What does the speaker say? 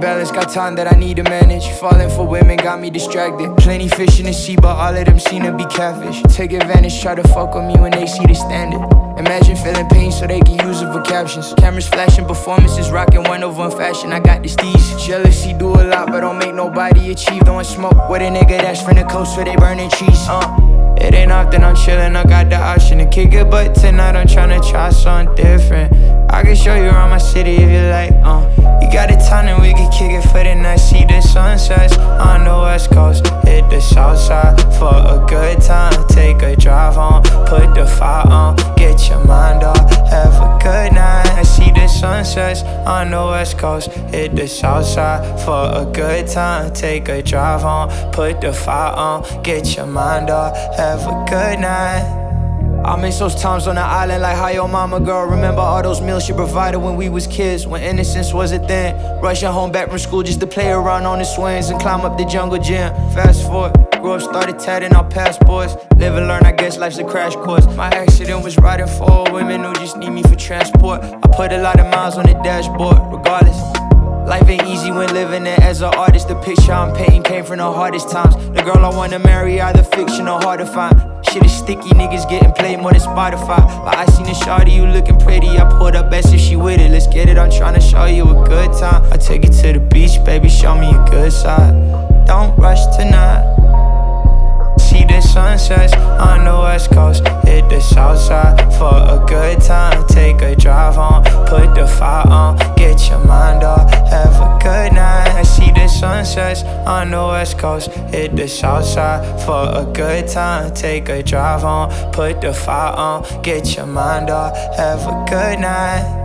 balance, got time that I need to manage. Falling for women got me distracted. Plenty fish in the sea, but all of them seem to be catfish. Take advantage, try to fuck with me when they see the standard. Imagine feeling pain so they can use it for captions. Cameras flashing, performances rocking 1/1 fashion. I got this steez. Jealousy do a lot, but don't make nobody achieve. Don't smoke with a nigga that's from the coast where they burning trees. It ain't often I'm chillin', I got the option to kick it, but tonight I'm tryna try something different. I can show you around my city if you like, You got the time and we can kick it for the night. See the sunsets on the west coast, hit the south side for a good time. Take a drive home, put the fire on, get your mind off, have a good night. I see the sunsets on the west coast, hit the south side for a good time. Take a drive home, put the fire on, get your mind off, have a good night. I miss those times on the island like how your mama, girl. Remember all those meals she provided when we was kids, when innocence was a thing. Rushing home back from school just to play around on the swings and climb up the jungle gym. Fast forward, grew up, started tatting our passports. Live and learn, I guess life's a crash course. My accident was riding 4 women who just need me for transport. I put a lot of miles on the dashboard, regardless. Life ain't easy when living it as an artist. The picture I'm painting came from the hardest times. The girl I wanna marry, either fiction or hard to find. Shit is sticky, niggas getting played more than Spotify. But I seen a shawty, you looking pretty. I pulled up best if she with it. Let's get it, I'm tryna show you a good time. I take you to the beach, baby, show me a good side. Don't rush tonight. See the sunsets on the west coast, hit the south side for a good time. Take a drive home, put the fire on, get your mind off, have a good night. I see the sunsets on the west coast, hit the south side for a good time. Take a drive home, put the fire on, get your mind off, have a good night.